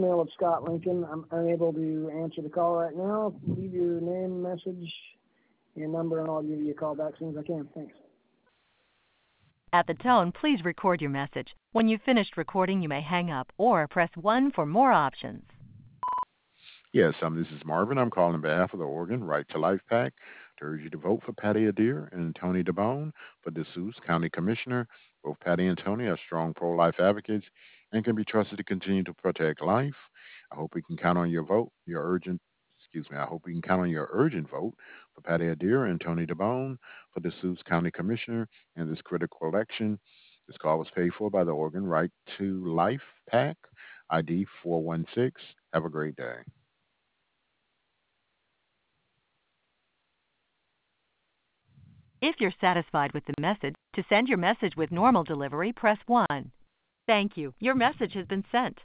voicemail of Scott Lincoln. I'm unable to answer the call right now. Leave your name, message, your number, and I'll give you a call back as soon as I can. Thanks. At the tone, please record your message. When you've finished recording, you may hang up or press 1 for more options. Yes, this is Marvin. I'm calling on behalf of the Oregon Right to Life PAC to urge you to vote for Patty Adair and Tony DeBone for DeSouza County Commissioner. Both Patty and Tony are strong pro-life advocates and can be trusted to continue to protect life. I hope we can count on your vote, I hope we can count on your urgent vote for Patty Adair and Tony DeBone for DeSouza County Commissioner in this critical election. This call was paid for by the Oregon Right to Life PAC, ID 416. Have a great day. If you're satisfied with the message, to send your message with normal delivery, press 1. Thank you. Your message has been sent.